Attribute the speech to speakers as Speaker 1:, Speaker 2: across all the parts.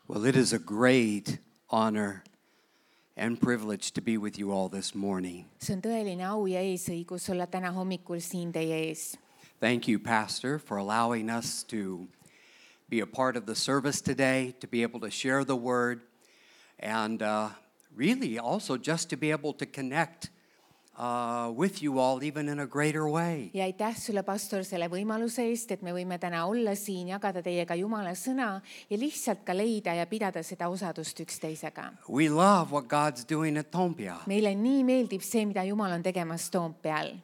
Speaker 1: Well, it is a great honor and privilege to be with you all this morning.
Speaker 2: See on tõeline au ja eesõigus olla täna hommikul siin teie ees.
Speaker 1: Thank you, Pastor, for allowing us to be a part of the service today, to be able to share the word, and really also just to be able to connect with you all even in a greater way.
Speaker 2: Ja aitäh sulle, pastor, selle võimaluse eest, et me võime täna olla siin, jagada teiega Jumala sõna ja lihtsalt ka leida ja pidada seda osadust üksteisega.
Speaker 1: We love what God's doing at Toompea.
Speaker 2: Meile nii meeldib see, mida Jumal on tegemas Toompeal.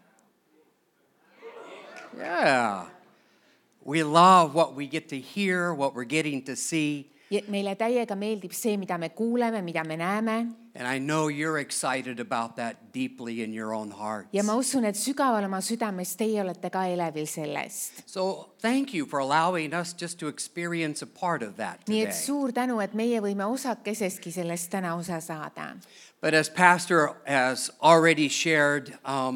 Speaker 1: Yeah. We love what we get to hear, what we're getting to see.
Speaker 2: Ja meile täiega meeldib see, mida me kuuleme, mida me näeme.
Speaker 1: And I know you're excited about that deeply in your own hearts.
Speaker 2: Ja ma usun, et sügaval oma südames teie olete ka elevil sellest.
Speaker 1: So thank you for allowing us just to experience a part of that
Speaker 2: Nii
Speaker 1: today.
Speaker 2: et suur tänu, et meie võime osakesestki sellest täna osa saada.
Speaker 1: But as Pastor has already shared,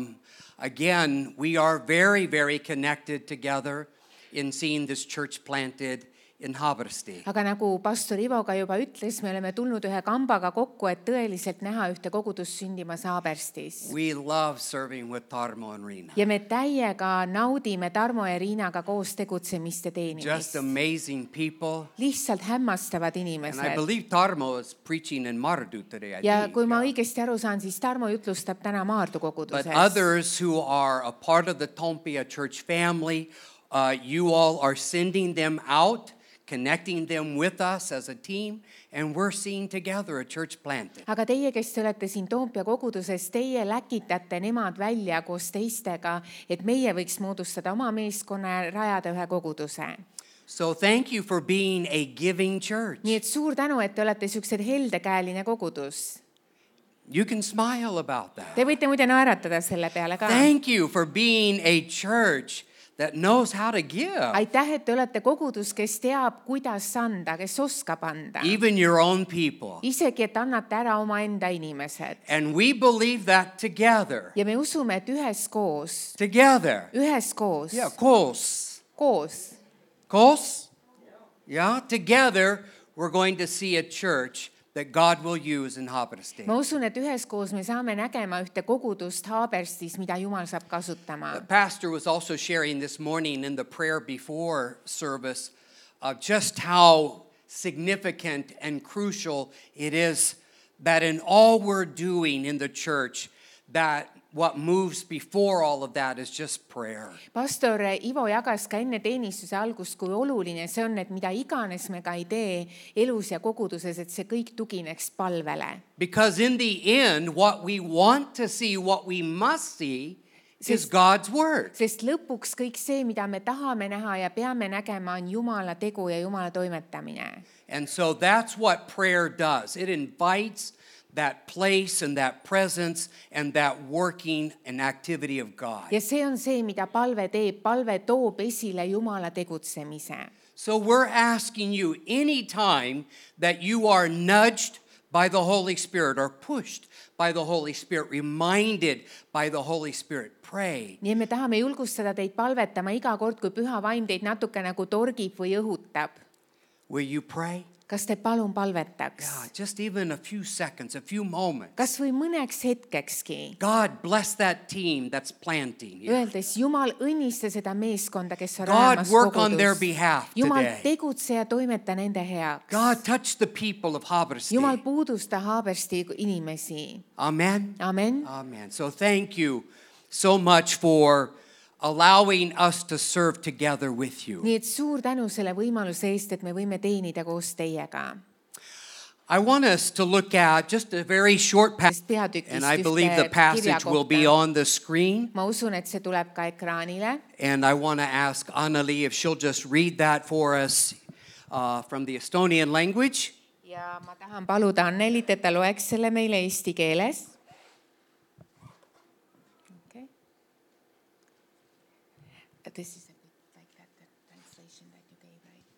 Speaker 1: again, we are very, very connected together in seeing this church planted in Haabersti.
Speaker 2: Aga nagu pastor Ivo ka juba ütles, me oleme tulnud ühe kambaga kokku, et tõeliselt näha ühte kogudust sündimas Haaberstis.
Speaker 1: We love serving with Tarmo and Riina.
Speaker 2: Ja me täiega naudime Tarmo ja Riinaga koos tegutsemist ja
Speaker 1: Just
Speaker 2: teenimist.
Speaker 1: amazing people.
Speaker 2: Lihtsalt hämmastavad
Speaker 1: And I
Speaker 2: inimesed.
Speaker 1: believe Tarmo is preaching in Mardu today. I
Speaker 2: Ja
Speaker 1: think.
Speaker 2: kui ma õigesti aru saan, siis Tarmo jutlustab täna Maardu
Speaker 1: But
Speaker 2: koguduses.
Speaker 1: others who are a part of the Toompea church family, you all are sending them out, connecting them with us as a team, and we're seeing together a church planted.
Speaker 2: Aga teie, kes te olete siin Toompea koguduses, teie läkitate nemad välja koos teistega, et meie võiks moodustada oma meeskonna ja rajada ühe koguduse.
Speaker 1: So thank you for being a giving church.
Speaker 2: Nii et suur tänu, et te olete siuksed heldekäeline kogudus.
Speaker 1: You can smile about that.
Speaker 2: Te võite muide naeratada selle peale ka.
Speaker 1: Thank you for being a church that knows how to give.
Speaker 2: Aitäh, et te olete kogudus, kes teab, kuidas anda, kes oskab anda.
Speaker 1: Even your own people.
Speaker 2: Isegi, et annate ära omaenda inimesed.
Speaker 1: And we believe that together.
Speaker 2: Ja me usume, et üheskoos,
Speaker 1: Together.
Speaker 2: üheskoos,
Speaker 1: Yeah, koos.
Speaker 2: koos,
Speaker 1: Koos? Yeah, together we're going to see a church that God will use in Haabersti.
Speaker 2: ma usun, et üheskoos me saame nägema ühte kogudust Haaberstis, mida Jumal saab kasutama.
Speaker 1: The pastor was also sharing this morning in the prayer before service just how significant and crucial it is that in all we're doing in the church, that what moves before all of that is just prayer.
Speaker 2: Pastor Ivo jagas ka enne teenistuse algust, kui oluline see on, et mida iganes me ka ei tee elus ja koguduses, et see kõik tugineks palvele.
Speaker 1: Because in the end, what we want to see, what we must see, is God's word.
Speaker 2: Sest lõpuks kõik see, mida me tahame näha ja peame nägema, on Jumala tegu ja Jumala toimetamine.
Speaker 1: And so that's what prayer does. It invites that place and that presence and that working and activity of God.
Speaker 2: Ja see on see, mida palve teeb. Palve toob esile Jumala tegutsemise.
Speaker 1: So we're asking you anytime that you are nudged by the Holy Spirit or pushed by the Holy Spirit, reminded by the Holy Spirit, pray.
Speaker 2: Nii me tahame julgustada teid palvetama iga kord, kui püha vaim teid natuke nagu torgib või õhutab.
Speaker 1: Will you pray?
Speaker 2: Kas te palun palvetaks?
Speaker 1: Yeah, just even a few seconds, a few moments.
Speaker 2: Kas või mõneks hetkekski?
Speaker 1: God bless that team that's planting.
Speaker 2: Öeldes, Jumal õnnista seda meeskonda, kes on
Speaker 1: God
Speaker 2: rajamas
Speaker 1: work on their
Speaker 2: kogudust.
Speaker 1: behalf
Speaker 2: Jumal
Speaker 1: today.
Speaker 2: tegutse ja toimeta nende heaks.
Speaker 1: God touch the people of Haabersti.
Speaker 2: Jumal puudusta Haabersti inimesi.
Speaker 1: Amen.
Speaker 2: Amen.
Speaker 1: Amen. So thank you so much for allowing us to serve together with you.
Speaker 2: Nii et suur tänu selle võimaluse eest, et me võime teenida koos teiega.
Speaker 1: I want us to look at just a very short passage, and I believe the passage will be on the screen.
Speaker 2: Ma usun, et see tuleb ka ekraanile.
Speaker 1: And I want to ask Anneli if she'll just read that for us from the Estonian language.
Speaker 2: Ja ma tahan paluda Annelit, et ta loeks selle meile eesti keeles. Okay. This is like that translation that you gave, right?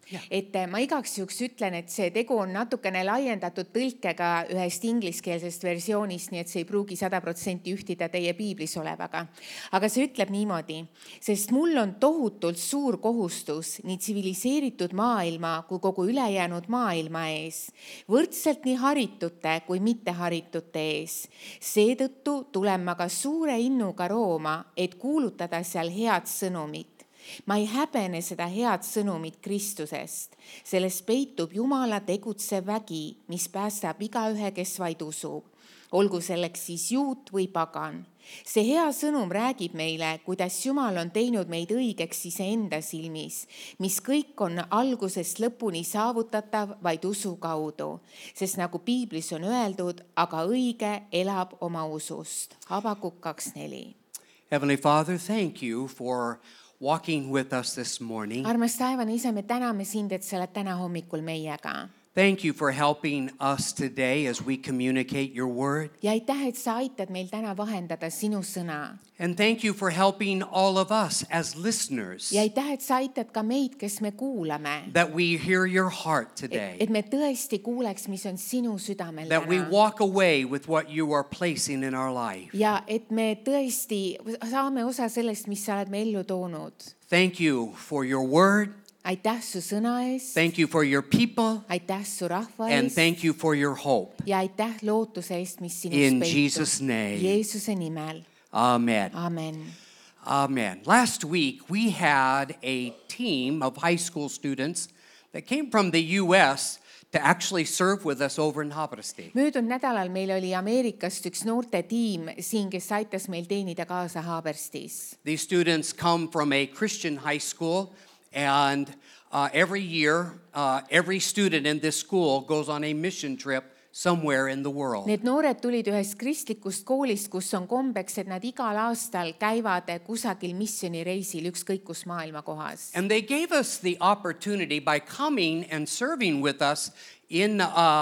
Speaker 2: et ma igaks juhuks ütlen, et see tegu on natukene laiendatud tõlkega ühest ingliskeelsest versioonist, nii et see ei pruugi 100% ühtida teie piiblis olevaga. Aga see ütleb niimoodi, sest mul on tohutult suur kohustus nii tsiviliseeritud maailma kui kogu ülejäänud maailma ees, võrdselt nii haritute kui mitteharitute ees. Seetõttu tulen ma ka suure innuga Rooma, et kuulutada seal head sõnumit. Ma ei häbene seda head sõnumit Kristusest. Selles peitub Jumala tegutsev vägi, mis päästab igaühe, kes vaid usub. Olgu selleks siis juut või pagan. See hea sõnum räägib meile, kuidas Jumal on teinud meid õigeks iseenda silmis, mis kõik on algusest lõpuni saavutatav vaid usu kaudu. Sest nagu piiblis on öeldud, aga õige elab oma usust. Habakuk 2:4.
Speaker 1: Heavenly Father, thank you for walking with us this morning.
Speaker 2: Armas taevane isa, me täname sind, et sa oled täna hommikul meiega.
Speaker 1: Thank you for helping us today as we communicate your word.
Speaker 2: Ja aitäh, et sa aitad meil täna vahendada sinu sõna.
Speaker 1: And thank you for helping all of us as listeners,
Speaker 2: Ja aitäh, et sa aitad ka meid, kes me kuulame.
Speaker 1: that we hear your heart today,
Speaker 2: Et me tõesti kuuleks, mis on sinu südamel
Speaker 1: that we
Speaker 2: täna.
Speaker 1: walk away with what you are placing in our life.
Speaker 2: Ja et me tõesti saame osa sellest, mis sa oled me ellu toonud.
Speaker 1: Thank you for your word.
Speaker 2: Aitäh su sõna eest.
Speaker 1: Thank you for your people.
Speaker 2: Aitäh su rahva
Speaker 1: And
Speaker 2: eest.
Speaker 1: thank you for your hope.
Speaker 2: Ja aitäh lootuse eest, mis sinus
Speaker 1: In
Speaker 2: peitub.
Speaker 1: Jesus' name.
Speaker 2: Jeesuse nimel.
Speaker 1: Amen.
Speaker 2: Amen.
Speaker 1: Amen. Last week, we had a team of high school students that came from the U.S. to actually serve with us over in Haabersti.
Speaker 2: Möödunud nädalal meil oli Ameerikast üks noorte tiim siin, kes aitas meil teenida kaasa Haaberstis.
Speaker 1: These students come from a Christian high school, and every year, every student in this school goes on a mission trip somewhere in the world.
Speaker 2: Need noored tulid ühest kristlikust koolist, kus on kombeks, et nad igal aastal käivad kusagil missioonireisil ükskõik kus maailma kohas.
Speaker 1: And they gave us the opportunity by coming and serving with us in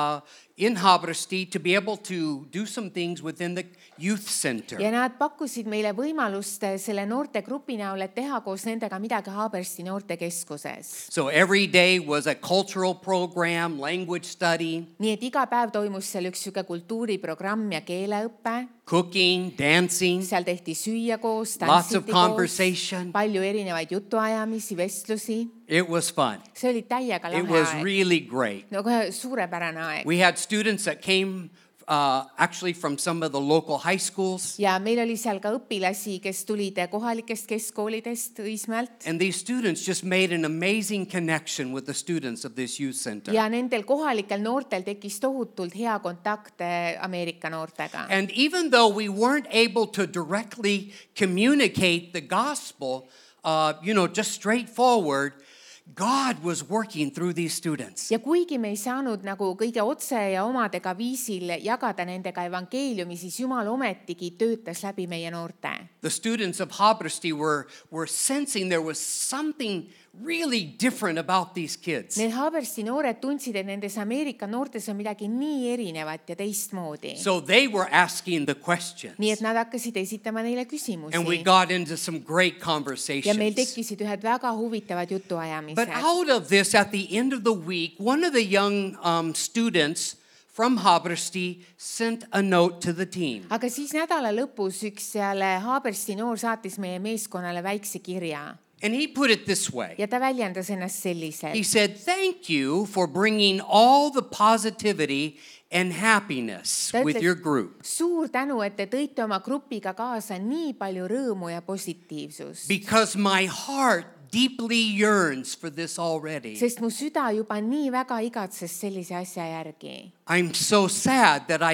Speaker 1: Haabersti to be able to do some things within the youth center.
Speaker 2: Ja nad pakkusid meile võimalust selle noortegrupi näol, et teha koos nendega midagi Haabersti noortekeskuses.
Speaker 1: So every day was a cultural program, language study,
Speaker 2: Nii et iga päev toimus seal üks süge kultuuriprogramm ja keeleõppe.
Speaker 1: cooking, dancing,
Speaker 2: Seal tehti süüa koos,
Speaker 1: lots of
Speaker 2: tantsiti koos,
Speaker 1: conversation.
Speaker 2: palju erinevaid jutuajamisi, vestlusi.
Speaker 1: It was fun.
Speaker 2: See oli täiega
Speaker 1: It
Speaker 2: lahe
Speaker 1: was
Speaker 2: aeg.
Speaker 1: really great.
Speaker 2: No kohe suurepärane aeg.
Speaker 1: We had students that came actually from some of the local high schools.
Speaker 2: Ja meil oli seal ka õpilasi, kes tulid kohalikest keskkoolidest Õismäelt.
Speaker 1: And these students just made an amazing connection with the students of this youth center.
Speaker 2: Ja nendel kohalikel noortel tekkis tohutult hea kontakt Ameerika noortega.
Speaker 1: And even though we weren't able to directly communicate the gospel, just straightforward, God was working through these students.
Speaker 2: Ja kuigi me ei saanud nagu kõige otse ja omadega viisil jagada nendega evangeeliumi, siis Jumal ometigi töötas läbi meie noorte.
Speaker 1: The students of Haabersti were sensing there was something really different about these kids.
Speaker 2: Need Haabersti noored tundsid, et nendes Ameerika noortes on midagi nii erinevat ja teistmoodi.
Speaker 1: So they were asking the questions.
Speaker 2: Nii et nad hakkasid esitama neile küsimusi.
Speaker 1: And we got into some great
Speaker 2: Ja meil
Speaker 1: conversations.
Speaker 2: tekkisid ühed väga huvitavad
Speaker 1: But
Speaker 2: jutuajamised.
Speaker 1: out of this, at the end of the week, one of the young students from Haabersti sent a note to the team.
Speaker 2: Aga siis nädala lõpus üks seal Haabersti noor saatis meie meeskonnale väikse kirja.
Speaker 1: And he put it this way.
Speaker 2: Ja ta väljendas ennast selliselt.
Speaker 1: He said, "Thank you for bringing all the positivity and happiness
Speaker 2: Ta
Speaker 1: with
Speaker 2: ütles,
Speaker 1: your group.
Speaker 2: Suur tänu, et te tõite oma grupiga kaasa nii palju rõõmu ja positiivsust.
Speaker 1: Because my heart deeply yearns for this already.
Speaker 2: Sest mu süda juba nii väga igatses sellise asja järgi.
Speaker 1: I'm so sad that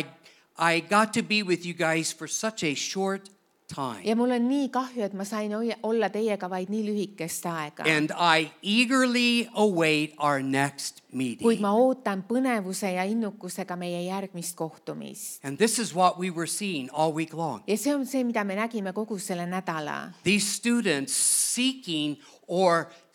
Speaker 1: I got to be with you guys for such a short time.
Speaker 2: Ja mul on nii kahju, et ma sain olla teiega vaid nii lühikest aega.
Speaker 1: And I eagerly await our next
Speaker 2: Kuid
Speaker 1: meeting."
Speaker 2: ma ootan põnevuse ja innukusega meie järgmist kohtumist.
Speaker 1: And this is what we were seeing all week long.
Speaker 2: Ja see on see, mida me nägime kogu selle nädala.
Speaker 1: These students seeking or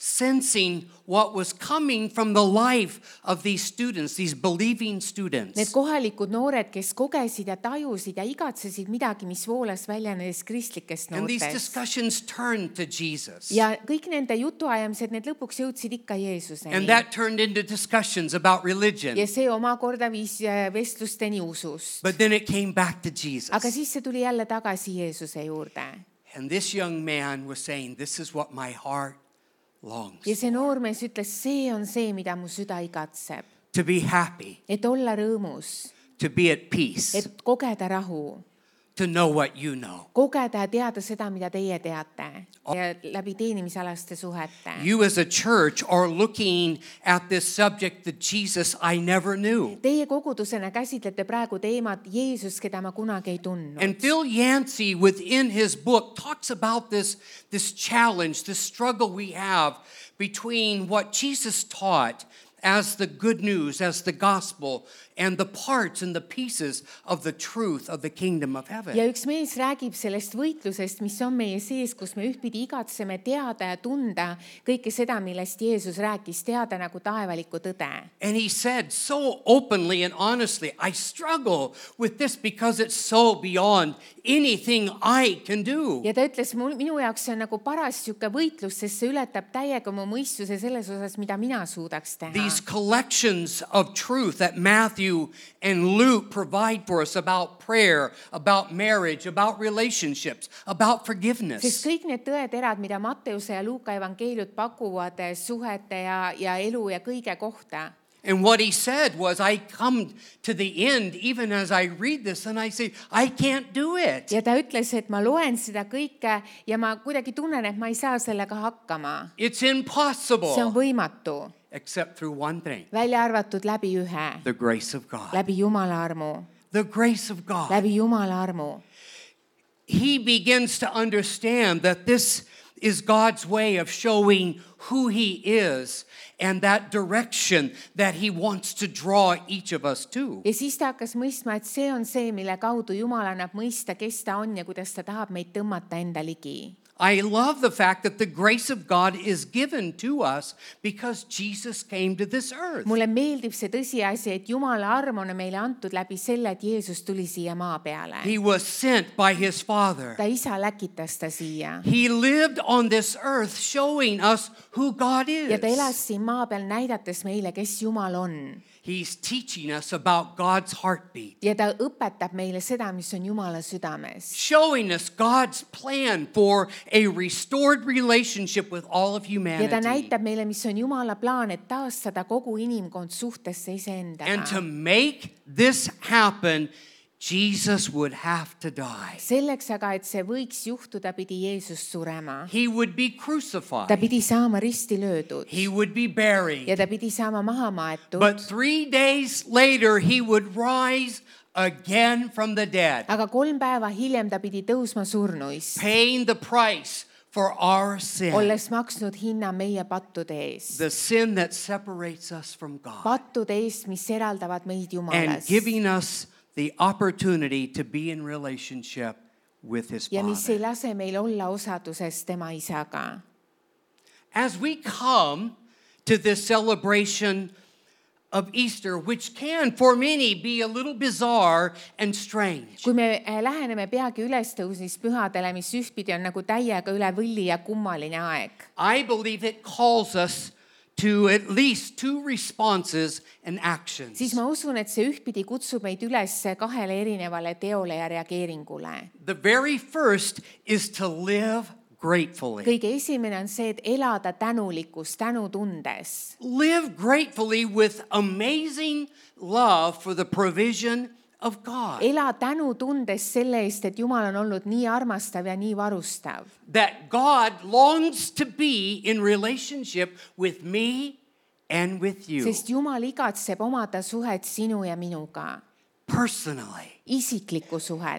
Speaker 1: sensing what was coming from the life of these students, these believing students.
Speaker 2: Need kohalikud noored, kes kogesid ja tajusid ja igatsesid midagi, mis voolas välja nendest kristlikest
Speaker 1: And these
Speaker 2: noortest.
Speaker 1: discussions turned to Jesus.
Speaker 2: Ja kõik nende jutuajamised, need lõpuks jõudsid ikka
Speaker 1: And
Speaker 2: Jeesuseni.
Speaker 1: that turned into discussions about religion.
Speaker 2: Ja see omakorda viis vestlusteni usust.
Speaker 1: But then it came back to Jesus.
Speaker 2: Aga siis see tuli jälle tagasi Jeesuse juurde.
Speaker 1: And this young man was saying, this is what my heart longs.
Speaker 2: Ja see noormees ütles, see on see, mida mu süda igatseb.
Speaker 1: To be happy,
Speaker 2: Et olla rõõmus,
Speaker 1: to be at peace,
Speaker 2: et kogeda rahu,
Speaker 1: to know what you know.
Speaker 2: kogeda ja teada seda, mida teie teate ja läbi teenimisalaste suhete.
Speaker 1: You as a church are looking at this subject that Jesus I never knew.
Speaker 2: Teie kogudusena käsitlete praegu teemat Jeesus, keda ma kunagi ei tundnud.
Speaker 1: And Phil Yancey within his book talks about this challenge, this struggle we have between what Jesus taught as the good news, as the gospel, and the parts and the pieces of the truth of the kingdom of heaven.
Speaker 2: Ja üks mees räägib sellest võitlusest, mis on meie sees, kus me ühtpidi igatseme teada ja tunda kõike seda, millest Jeesus rääkis, teada nagu taevalikku tõde.
Speaker 1: And he said so openly and honestly, I struggle with this because it's so beyond anything I can do.
Speaker 2: Ja ta ütles, minu jaoks see on nagu paras siuke võitlus, sest see ületab täiega mu mõistuse selles osas, mida mina suudaks teha.
Speaker 1: These collections of truth that Matthew and Luke provide for us about prayer, about marriage, about relationships, about forgiveness.
Speaker 2: Sest kõik need tõeterad, mida Matteuse ja Luuka evangeeliud pakuvad suhete ja elu ja kõige kohta.
Speaker 1: And what he said was, I come to the end even as I read this and I say, I can't do it.
Speaker 2: Ja ta ütles, et ma loen seda kõike ja ma kuidagi tunnen, et ma ei saa sellega hakkama.
Speaker 1: It's
Speaker 2: See on
Speaker 1: impossible
Speaker 2: võimatu,
Speaker 1: except through one thing,
Speaker 2: välja arvatud läbi ühe,
Speaker 1: the grace of God.
Speaker 2: läbi Jumala armu,
Speaker 1: The grace of God.
Speaker 2: läbi Jumala armu.
Speaker 1: He begins to understand that this is God's way of showing who he is and that direction that he wants to draw each of us to.
Speaker 2: Ja siis ta hakkas mõistma, et see on see, mille kaudu Jumal annab mõista, kes ta on ja kuidas ta tahab meid tõmmata enda ligi.
Speaker 1: I love the fact that the grace of God is given to us because Jesus came to this earth.
Speaker 2: Mulle meeldib see tõsiasi, et Jumala arm on meile antud läbi selle, et Jeesus tuli siia maa peale.
Speaker 1: He was sent by his Father.
Speaker 2: Ta isa läkitas ta siia.
Speaker 1: He lived on this earth showing us who God
Speaker 2: Ja ta elas
Speaker 1: is.
Speaker 2: siin maa peal näidates meile, kes Jumal on.
Speaker 1: He's teaching us about God's heartbeat,
Speaker 2: Ja ta õpetab meile seda, mis on Jumala südames.
Speaker 1: showing us God's plan for a restored relationship with all of
Speaker 2: Ja ta
Speaker 1: humanity.
Speaker 2: näitab meile, mis on Jumala plaan, et taastada kogu inimkond suhtesse
Speaker 1: And to
Speaker 2: iseendaga.
Speaker 1: make this happen, Jesus would have to die.
Speaker 2: Selleks aga, et see võiks juhtuda, pidi Jeesus surema.
Speaker 1: He would be
Speaker 2: Ta
Speaker 1: crucified.
Speaker 2: pidi saama risti löödud
Speaker 1: He would be
Speaker 2: ja
Speaker 1: buried.
Speaker 2: ta pidi saama maha maetud.
Speaker 1: But 3 days later, he would rise again from the dead,
Speaker 2: Aga 3 päeva hiljem ta pidi tõusma surnuist,
Speaker 1: paying the price for our sin,
Speaker 2: olles maksnud hinna meie pattude eest.
Speaker 1: the sin that separates us from God,
Speaker 2: Pattude eest, mis eraldavad meid
Speaker 1: and
Speaker 2: Jumalast.
Speaker 1: giving us the opportunity to be in relationship with his
Speaker 2: Ja mis ei
Speaker 1: Father.
Speaker 2: lase meil olla osaduses tema isaga.
Speaker 1: As we come to this celebration of Easter, which can for many be a little bizarre and strange,
Speaker 2: Kui me läheneme peagi ülestõusmispühadele, mis ühtpidi on nagu täiega üle võlli ja kummaline aeg,
Speaker 1: I believe it calls us to at least 2 responses and actions.
Speaker 2: siis ma usun, et see ühtpidi kutsub meid üles 2 erinevale teole ja reageeringule.
Speaker 1: The very first is to live gratefully.
Speaker 2: Kõige esimene on see, et elada tänulikkus, tänutundes.
Speaker 1: Live gratefully with amazing love for the provision of God.
Speaker 2: Ela tänutundes selle eest, et Jumal on olnud nii armastav ja nii varustav.
Speaker 1: That God longs to be in relationship with me and with you
Speaker 2: Sest Jumal igatseb omada suhet sinu ja minuga.
Speaker 1: personally.
Speaker 2: Isiklikku suhet.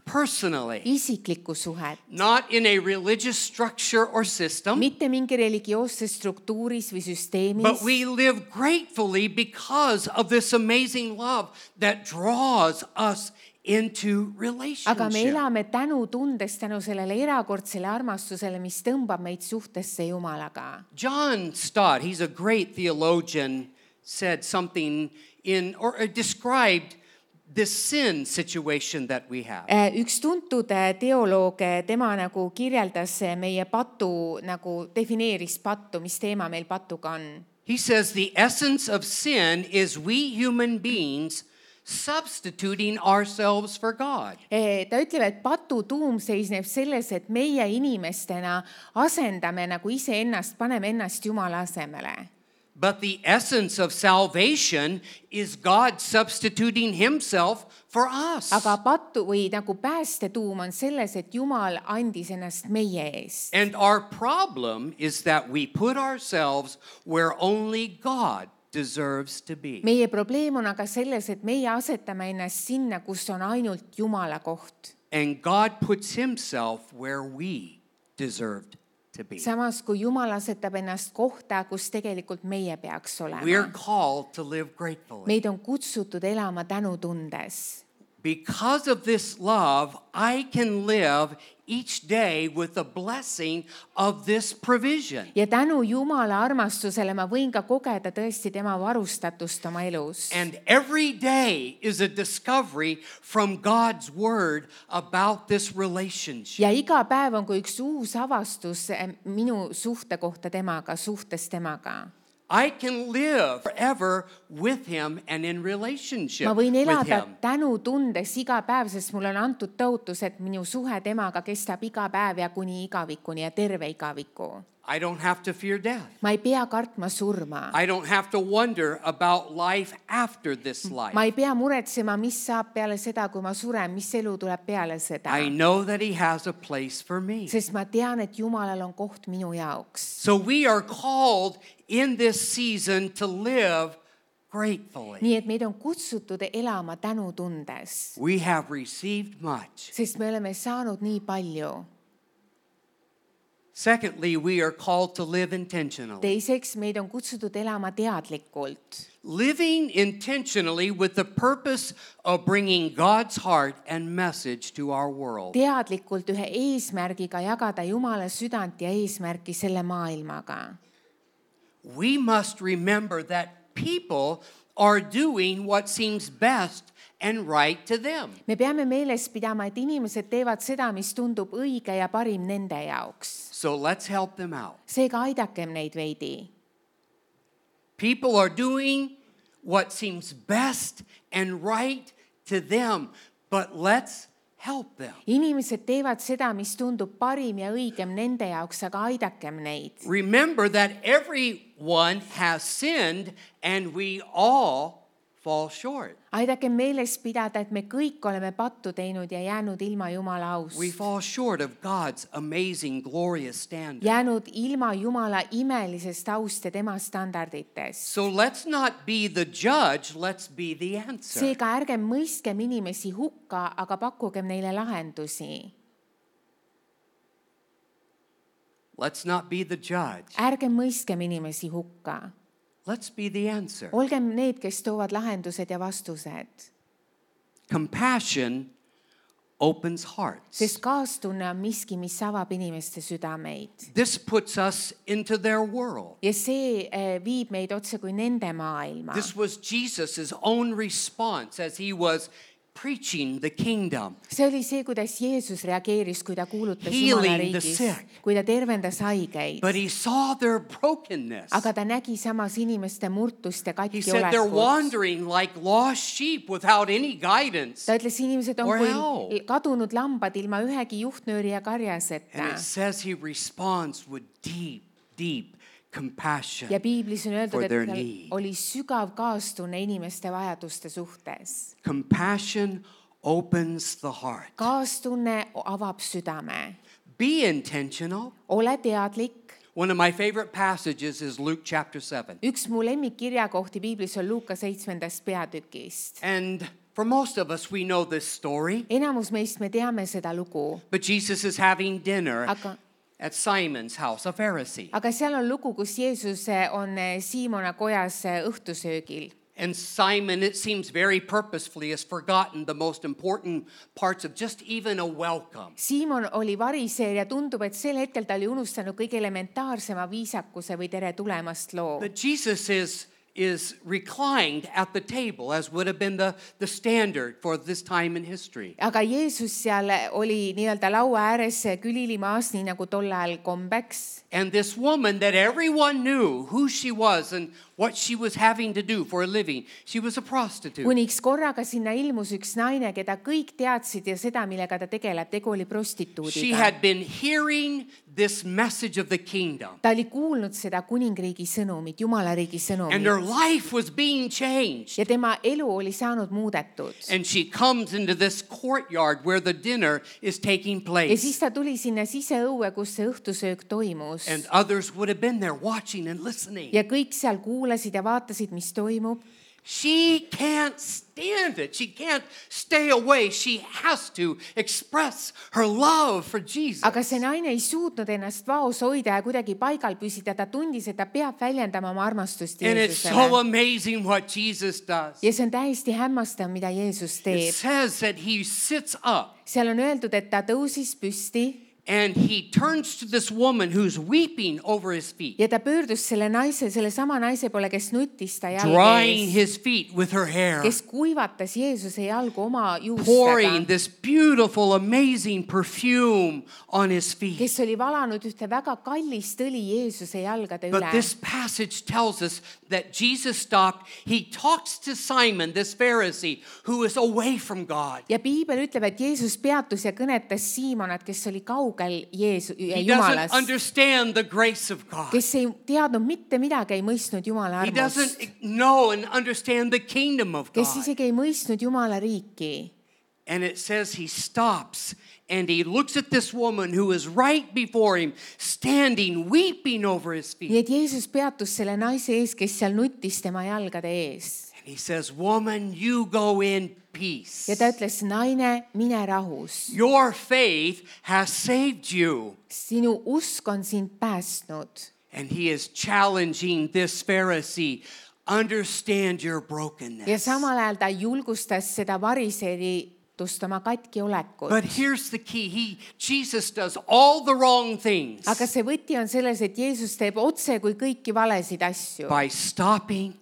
Speaker 2: Isiklikku suhet.
Speaker 1: Not in a religious structure or system,
Speaker 2: Mitte mingi religioosses struktuuris või süsteemis,
Speaker 1: but we live gratefully because of this amazing love that draws us into
Speaker 2: aga me
Speaker 1: relationship.
Speaker 2: elame tänutundes tänu sellele erakordsele armastusele, mis tõmbab meid suhtesse Jumalaga.
Speaker 1: John Stott, he's a great theologian, said something or described this sin situation that we have.
Speaker 2: Üks tuntud teoloog, tema nagu kirjeldas meie patu, nagu defineeris pattu, mis teema meil patuga on.
Speaker 1: He says the essence of sin is we human beings substituting ourselves for God.
Speaker 2: Ta ütleb, et patu tuum seisneb selles, et meie inimestena asendame nagu iseennast, paneme ennast Jumala asemele.
Speaker 1: But the essence of salvation is God substituting himself for us.
Speaker 2: Aga pattu või nagu päästetuum on selles, et Jumal andis ennast meie eest.
Speaker 1: And our problem is that we put ourselves where only God deserves to be.
Speaker 2: Meie probleem on aga selles, et meie asetame ennast sinna, kus on ainult Jumala koht.
Speaker 1: And God puts himself where we deserved to be.
Speaker 2: Samas, kui Jumal asetab ennast kohta, kus tegelikult meie peaks
Speaker 1: We are
Speaker 2: olema.
Speaker 1: called to live gratefully.
Speaker 2: Meid on kutsutud elama tänutundes.
Speaker 1: Because of this love, I can live each day with the blessing of this provision.
Speaker 2: Ja tänu Jumala armastusele ma võin ka kogeda tõesti tema varustatust oma elus.
Speaker 1: And every day is a discovery from God's word about this relationship.
Speaker 2: Ja iga päev on kui üks uus avastus minu suhte kohta temaga, suhtes temaga.
Speaker 1: I can live forever with him and in relationship
Speaker 2: Ma võin
Speaker 1: with
Speaker 2: elada
Speaker 1: him.
Speaker 2: tänutundes iga päev, sest mulle on antud tõotus, et minu suhe temaga kestab iga päev ja kuni igavikuni ja terve igaviku.
Speaker 1: I don't have to fear death.
Speaker 2: Ma ei pea kartma surma.
Speaker 1: I don't have to wonder about life after this life.
Speaker 2: Ma ei pea muretsema, mis saab peale seda, kui ma suren, mis elu tuleb peale seda.
Speaker 1: I know that he has a place for me.
Speaker 2: Sest ma tean, et Jumalal on koht minu jaoks.
Speaker 1: So we are called in this season to live gratefully.
Speaker 2: Nii et meid on kutsutud elama tänutundes,
Speaker 1: We have received much.
Speaker 2: sest me oleme saanud nii palju.
Speaker 1: Secondly, we are called to live intentionally.
Speaker 2: Teiseks, meid on kutsutud elama teadlikult.
Speaker 1: Living intentionally with the purpose of bringing God's heart and message to our world.
Speaker 2: Teadlikult ühe eesmärgiga jagada Jumala südant ja eesmärki selle maailmaga.
Speaker 1: We must remember that people are doing what seems best and right to them.
Speaker 2: Me peame meeles pidama, et inimesed teevad seda, mis tundub õige ja parim nende jaoks.
Speaker 1: So let's help them out.
Speaker 2: Seega aidakem neid veidi.
Speaker 1: People are doing what seems best and right to them, but let's help them.
Speaker 2: Inimesed teevad seda, mis tundub parim ja õigem nende jaoks, aga aidakem neid.
Speaker 1: Remember that everyone has sinned and we all fall short.
Speaker 2: Aidakem meeles pidada, et me kõik oleme pattu teinud ja jäänud ilma Jumala
Speaker 1: We
Speaker 2: aust.
Speaker 1: fall short of God's amazing, glorious standard.
Speaker 2: Jäänud ilma Jumala imelisest aust ja tema standarditest.
Speaker 1: So let's not be the judge, let's be the answer.
Speaker 2: Seega ärgem mõistkem inimesi hukka, aga pakkugem neile lahendusi.
Speaker 1: Let's not be the judge,
Speaker 2: Ärgem mõistkem inimesi hukka.
Speaker 1: let's be the answer.
Speaker 2: Olgem need, kes toovad lahendused ja vastused.
Speaker 1: Compassion opens hearts.
Speaker 2: Sest kaastunne on miski, mis avab inimeste südameid.
Speaker 1: This puts us into their world.
Speaker 2: Ja see viib meid otse kui nende maailma.
Speaker 1: This was Jesus' own response as he was preaching the kingdom.
Speaker 2: See oli see, kuidas Jeesus reageeris, kui ta kuulutas
Speaker 1: Healing
Speaker 2: Jumala
Speaker 1: the
Speaker 2: riigis,
Speaker 1: sick.
Speaker 2: kui ta tervendas haigeid.
Speaker 1: But he saw their brokenness.
Speaker 2: Aga ta nägi samas inimeste murtust ja
Speaker 1: He
Speaker 2: katki
Speaker 1: said they're
Speaker 2: olekut.
Speaker 1: wandering like lost sheep without any guidance.
Speaker 2: Ta ütles, inimesed on
Speaker 1: Or
Speaker 2: kui
Speaker 1: help.
Speaker 2: kadunud lambad ilma ühegi juhtnööri ja karjaseta.
Speaker 1: And it says he responds with deep, deep compassion.
Speaker 2: Ja piiblis on
Speaker 1: for
Speaker 2: öeldud,
Speaker 1: their
Speaker 2: et tal
Speaker 1: need.
Speaker 2: oli sügav kaastunne inimeste vajaduste suhtes.
Speaker 1: Compassion opens the heart.
Speaker 2: Kaastunne avab südame.
Speaker 1: Be intentional.
Speaker 2: Ole teadlik.
Speaker 1: One of my favorite passages is Luke chapter 7.
Speaker 2: Üks mu lemmikkirjakohti piiblis on Luuka 7. peatükist.
Speaker 1: And for most of us, we know this story.
Speaker 2: Enamus meist me teame seda lugu.
Speaker 1: But Jesus is having dinner
Speaker 2: Aga
Speaker 1: at Simon's house, a Pharisee.
Speaker 2: Aga seal on lugu, kus Jeesus on Siimona kojas õhtusöögil.
Speaker 1: And Simon, it seems very purposefully, has forgotten the most important parts of just even a welcome.
Speaker 2: Siimon oli variseer ja tundub, et sel hetkel ta oli unustanud kõige elementaarsema viisakuse või tere tulemast loo.
Speaker 1: But Jesus is reclined at the table, as would have been the standard for this time in history.
Speaker 2: Aga Jeesus seal oli nii-öelda laua ääres külilimaas, nii nagu tol ajal kombeks.
Speaker 1: And this woman that everyone knew who she was and what she was having to do for a living, she was a prostitute.
Speaker 2: Kuniks korraga sinna ilmus üks naine, keda kõik teadsid ja seda, millega ta tegeleb, tegu oli
Speaker 1: She
Speaker 2: prostituudiga.
Speaker 1: had been hearing this message of the kingdom.
Speaker 2: Ta oli kuulnud seda kuningriigi sõnumit, Jumalariigi
Speaker 1: And
Speaker 2: sõnumit
Speaker 1: her life was being changed.
Speaker 2: ja tema elu oli saanud muudetud.
Speaker 1: And she comes into this courtyard where the dinner is taking
Speaker 2: Ja siis
Speaker 1: place.
Speaker 2: ta tuli sinna siseõue, kus see õhtusöök toimus.
Speaker 1: And others would have been there watching and listening.
Speaker 2: Ja kõik seal kuulasid ja vaatasid, mis toimub.
Speaker 1: She can't stand it. She can't stay away. She has to express her love for Jesus.
Speaker 2: Aga see naine ei suutnud ennast vaos hoida ja kuidagi paigal püsida. Ta tundis, et ta peab väljendama oma armastust
Speaker 1: And it's so
Speaker 2: Jeesusele.
Speaker 1: amazing what Jesus does.
Speaker 2: Ja see on täiesti hämmastav, mida Jeesus
Speaker 1: It
Speaker 2: teeb.
Speaker 1: says that he sits up
Speaker 2: Seal on öeldud, et ta tõusis püsti
Speaker 1: and he turns to this woman who's weeping over his feet,
Speaker 2: ja ta pöördus selle sama naise poole, kes nuttis ta jalge
Speaker 1: drying
Speaker 2: ees,
Speaker 1: his feet with her hair,
Speaker 2: kes kuivatas Jeesuse jalgu oma
Speaker 1: pouring
Speaker 2: juustega,
Speaker 1: this beautiful, amazing perfume on his feet.
Speaker 2: kes oli valanud ühte väga kallist õli Jeesuse jalgade
Speaker 1: But
Speaker 2: üle.
Speaker 1: this passage tells us that Jesus stopped. He talks to Simon, this Pharisee, who is away from God.
Speaker 2: Ja piibel ütleb, et Jeesus peatus ja kõnetas Siimonat, kes oli kaugel
Speaker 1: He doesn't
Speaker 2: Jumalast,
Speaker 1: understand the grace of God.
Speaker 2: kes ei teadnud mitte midagi, ei mõistnud Jumala
Speaker 1: He
Speaker 2: armust,
Speaker 1: doesn't know and understand the kingdom of
Speaker 2: kes
Speaker 1: God.
Speaker 2: isegi ei mõistnud Jumala riiki.
Speaker 1: And it says he stops and he looks at this woman who is right before him, standing, weeping over his
Speaker 2: Nii
Speaker 1: feet.
Speaker 2: et Jeesus peatus selle naise ees, kes seal nuttis tema jalgade ees.
Speaker 1: And he says, "Woman, you go in peace.
Speaker 2: Ja ta ütles, naine, mine rahus.
Speaker 1: Your faith has saved you."
Speaker 2: Sinu usk on sind päästnud.
Speaker 1: And he is challenging this Pharisee, understand your
Speaker 2: Ja
Speaker 1: brokenness.
Speaker 2: samal ajal ta julgustas seda variseeritust oma katkiolekut.
Speaker 1: But here's the key. Jesus does all the wrong things
Speaker 2: Aga see võti on selles, et Jeesus teeb otse kui kõiki valesid asju.
Speaker 1: by stopping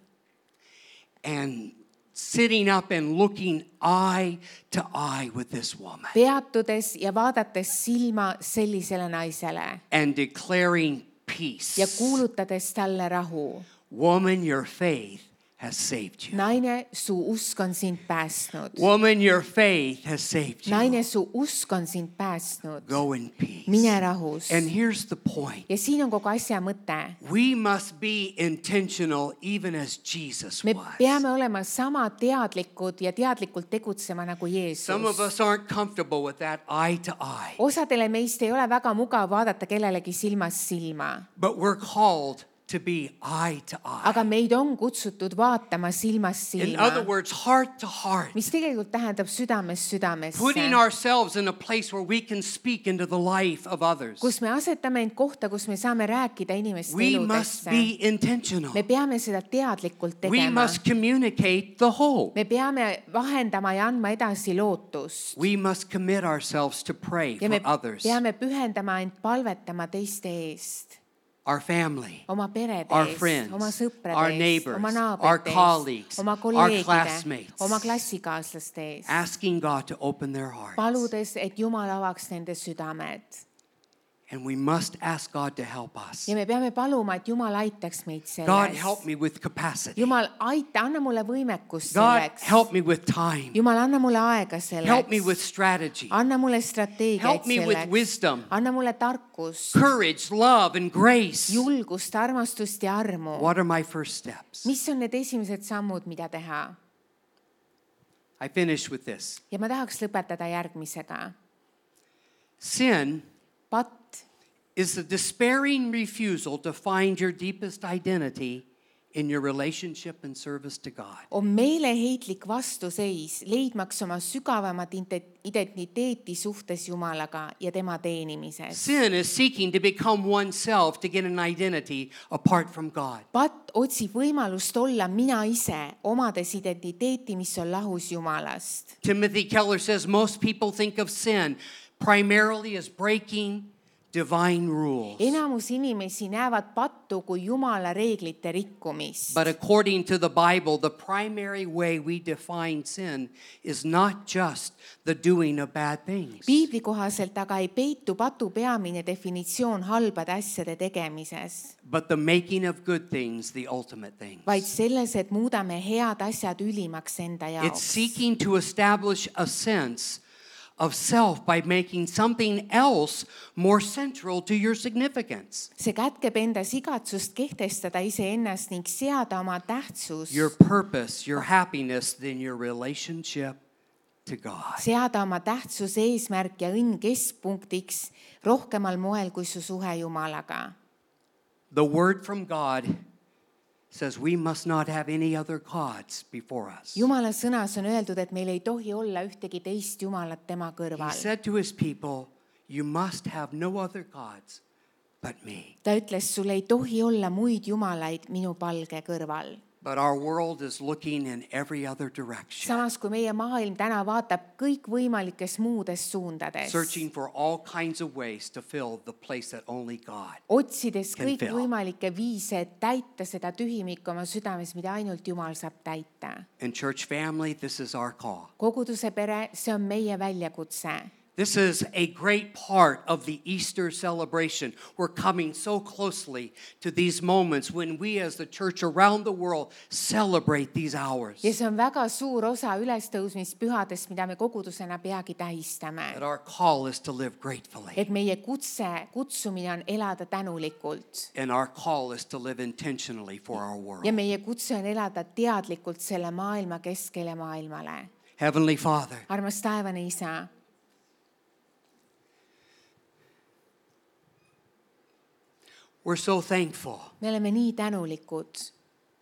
Speaker 1: and sitting up and looking eye to eye with this woman
Speaker 2: Peatudes ja vaadates silma sellisele naisele
Speaker 1: and declaring peace.
Speaker 2: ja kuulutades talle rahu.
Speaker 1: Woman, your faith has saved you.
Speaker 2: Naine, su usk on sind päästnud.
Speaker 1: Woman, your faith has saved you.
Speaker 2: Naine, su usk on sind päästnud.
Speaker 1: Go in peace.
Speaker 2: Mine rahus.
Speaker 1: And here's the point.
Speaker 2: Ja siin on kogu asja mõte.
Speaker 1: We must be intentional even as Jesus
Speaker 2: Me
Speaker 1: was.
Speaker 2: peame olema sama teadlikud ja teadlikult tegutsema nagu
Speaker 1: Some of
Speaker 2: Jeesus.
Speaker 1: us aren't comfortable with that eye to eye,
Speaker 2: Osadele meist ei ole väga mugav vaadata kellelegi silmast silma,
Speaker 1: but we're called to be eye to eye.
Speaker 2: aga meid on kutsutud vaatama silmast
Speaker 1: In other
Speaker 2: silma,
Speaker 1: words, heart to heart.
Speaker 2: mis tegelikult tähendab südamest südamesse,
Speaker 1: Putting ourselves in a place where we can speak into the life of others.
Speaker 2: kus me asetame end kohta, kus me saame rääkida inimeste
Speaker 1: We must
Speaker 2: eludesse.
Speaker 1: be intentional.
Speaker 2: Me peame seda teadlikult
Speaker 1: We
Speaker 2: tegema.
Speaker 1: must communicate the hope.
Speaker 2: Me peame vahendama ja andma edasi lootust.
Speaker 1: We must commit ourselves to pray
Speaker 2: Ja
Speaker 1: for
Speaker 2: me
Speaker 1: others,
Speaker 2: peame pühendama end palvetama teiste eest,
Speaker 1: our family,
Speaker 2: oma perede
Speaker 1: our
Speaker 2: eest,
Speaker 1: friends,
Speaker 2: oma sõprade
Speaker 1: our
Speaker 2: eest,
Speaker 1: neighbors,
Speaker 2: oma
Speaker 1: our
Speaker 2: naabrite
Speaker 1: colleagues,
Speaker 2: eest, oma
Speaker 1: our
Speaker 2: kolleegide,
Speaker 1: classmates.
Speaker 2: oma klassikaaslaste eest,
Speaker 1: asking God to open their hearts.
Speaker 2: paludes, et Jumal avaks nende südamed.
Speaker 1: And we must ask God to help us.
Speaker 2: Ja me peame paluma, et Jumal aitaks meid
Speaker 1: God,
Speaker 2: selles.
Speaker 1: help me with capacity.
Speaker 2: Jumal, aita, anna mulle võimekust
Speaker 1: God,
Speaker 2: selleks.
Speaker 1: help me with time.
Speaker 2: Jumal, anna mulle aega
Speaker 1: Help me with
Speaker 2: selleks.
Speaker 1: strategy.
Speaker 2: Anna mulle strateegiaid
Speaker 1: Help me with
Speaker 2: selleks.
Speaker 1: wisdom,
Speaker 2: Anna mulle tarkust,
Speaker 1: courage, love, and grace.
Speaker 2: julgust, armastust ja armu.
Speaker 1: What are my first steps?
Speaker 2: Mis on need esimesed sammud, mida teha?
Speaker 1: I finish with this.
Speaker 2: Ja ma tahaks lõpetada järgmisega.
Speaker 1: Sin
Speaker 2: Patt
Speaker 1: is the despairing refusal to find your deepest identity in your relationship and service to God.
Speaker 2: on meeleheitlik vastuseis, leidmaks oma sügavamat identiteeti suhtes Jumalaga ja tema teenimises.
Speaker 1: Sin is seeking to become oneself to get an identity apart from God.
Speaker 2: Patt otsib võimalust olla mina ise, omades identiteeti, mis on lahus Jumalast.
Speaker 1: Timothy Keller says most people think of sin primarily as breaking divine rules.
Speaker 2: Enamus inimesi näevad pattu kui Jumala reeglite rikkumist.
Speaker 1: But according to the Bible, the primary way we define sin is not just the doing of bad things.
Speaker 2: Piibli kohaselt aga ei peitu patu peamine definitsioon halbade asjade tegemises,
Speaker 1: But the making of good things, the ultimate things.
Speaker 2: vaid selles, et muudame head asjad ülimaks enda
Speaker 1: It's
Speaker 2: jaoks.
Speaker 1: seeking to establish a sense of self by making something else more central to your significance.
Speaker 2: See kätkeb endas igatsust kehtestada iseennast ning seada oma tähtsus,
Speaker 1: Your purpose, your happiness, then your relationship to God.
Speaker 2: seada oma tähtsus, eesmärk ja õnn keskpunktiks rohkemal moel kui su suhe Jumalaga.
Speaker 1: The word from God says we must not have any other gods before us.
Speaker 2: Jumala sõnas on öeldud, et meil ei tohi olla ühtegi teist Jumalat tema
Speaker 1: He
Speaker 2: kõrval.
Speaker 1: said to his people, you must have no other gods but me.
Speaker 2: Ta ütles, sul ei tohi olla muid jumalaid minu palge kõrval.
Speaker 1: But our world is looking in every other direction,
Speaker 2: Samas kui meie maailm täna vaatab kõikvõimalikes muudes suundades,
Speaker 1: searching for all kinds of ways to fill the place that only God.
Speaker 2: otsides
Speaker 1: can fill.
Speaker 2: kõikvõimalikke viise, et täita seda tühimikku oma südames, mida ainult Jumal saab täita.
Speaker 1: And church family, this is our call.
Speaker 2: Koguduse pere, see on meie väljakutse.
Speaker 1: This is a great part of the Easter celebration. We're coming so closely to these moments when we as the church around the world celebrate these hours.
Speaker 2: Ja see on väga suur osa ülestõusmispühadest, mida me kogudusena peagi tähistame.
Speaker 1: That our call is to live gratefully.
Speaker 2: Et meie kutsumine on elada tänulikult.
Speaker 1: And our call is to live intentionally for our world.
Speaker 2: Ja meie kutse on elada teadlikult selle maailma keskele maailmale.
Speaker 1: Heavenly Father,
Speaker 2: Armas taevane Isa,
Speaker 1: we're so thankful.
Speaker 2: me oleme nii tänulikud.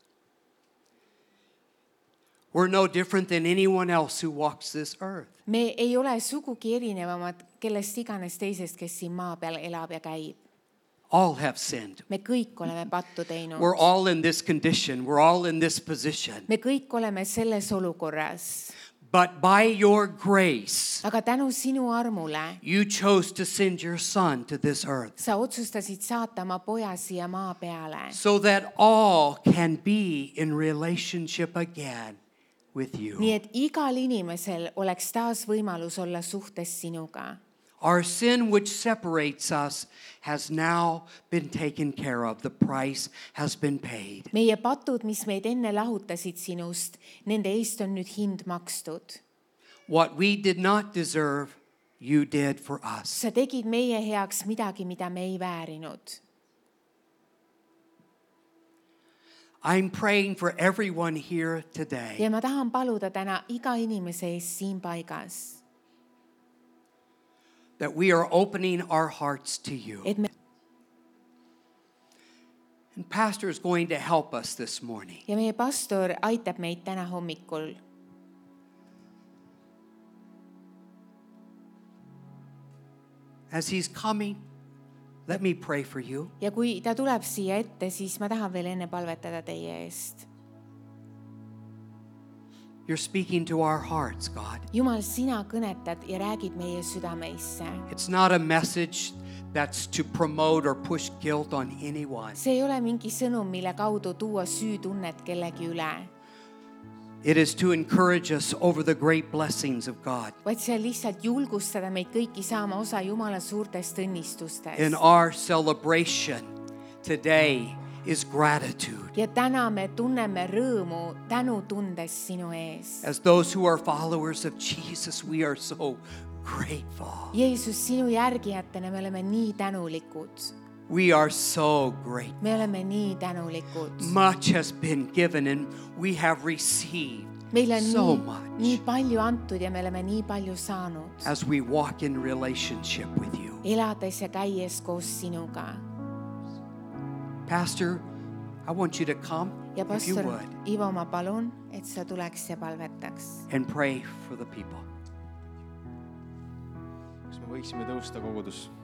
Speaker 1: We're no different than anyone else who walks this earth.
Speaker 2: Me ei ole sugugi erinevamad kellest iganes teisest, kes siin maa peal elab ja käib.
Speaker 1: All have sinned.
Speaker 2: Me kõik oleme pattu teinud.
Speaker 1: We're all in this condition. We're all in this position.
Speaker 2: Me kõik oleme selles olukorras.
Speaker 1: But by your grace,
Speaker 2: Aga tänu sinu armule
Speaker 1: you chose to send your son to this earth
Speaker 2: sa otsustasid saata oma poja siia maa peale,
Speaker 1: so that all can be in relationship again with you.
Speaker 2: nii et igal inimesel oleks taas võimalus olla suhtes sinuga.
Speaker 1: Our sin which separates us has now been taken care of. The price has been paid.
Speaker 2: Meie patud, mis meid enne lahutasid sinust, nende eest on nüüd hind makstud.
Speaker 1: What we did not deserve, you did for us.
Speaker 2: Sa tegid meie heaks midagi, mida me ei väärinud.
Speaker 1: I'm praying for everyone here today
Speaker 2: Ja ma tahan paluda täna iga inimese eest siin paigas,
Speaker 1: that we are opening our hearts to you.
Speaker 2: et me
Speaker 1: And Pastor is going to help us this morning.
Speaker 2: ja meie pastor aitab meid täna hommikul.
Speaker 1: As he's coming, let me pray for you.
Speaker 2: Ja kui ta tuleb siia ette, siis ma tahan veel enne palvetada teie eest.
Speaker 1: You're speaking to our hearts, God.
Speaker 2: Jumal, sina kõnetad ja räägid meie südameisse.
Speaker 1: It's not a message that's to promote or push guilt on anyone.
Speaker 2: See ei ole mingi sõnum, mille kaudu tuua süütunnet kellegi üle,
Speaker 1: It is to encourage us over the great blessings of God.
Speaker 2: vaid see on lihtsalt julgustada meid kõiki saama osa Jumala suurtest
Speaker 1: In
Speaker 2: õnnistustest.
Speaker 1: our celebration today is gratitude.
Speaker 2: Ja täna me tunneme rõõmu tänutundes sinu ees.
Speaker 1: As those who are followers of Jesus, we are so grateful.
Speaker 2: Jeesus, sinu järgijatena me oleme nii tänulikud.
Speaker 1: We are so grateful.
Speaker 2: Me oleme nii tänulikud.
Speaker 1: Much has been given and we have received
Speaker 2: Meil on
Speaker 1: so
Speaker 2: nii
Speaker 1: much
Speaker 2: palju antud ja me oleme nii palju saanud,
Speaker 1: as we walk in relationship with you.
Speaker 2: elades ja käies koos sinuga.
Speaker 1: Pastor, I want you to come,
Speaker 2: ja
Speaker 1: if you
Speaker 2: pastor
Speaker 1: would,
Speaker 2: Ivo, ma palun, et sa tuleks ja palvetaks.
Speaker 1: and pray for the people.
Speaker 3: Kas me võiksime tõusta kogudus?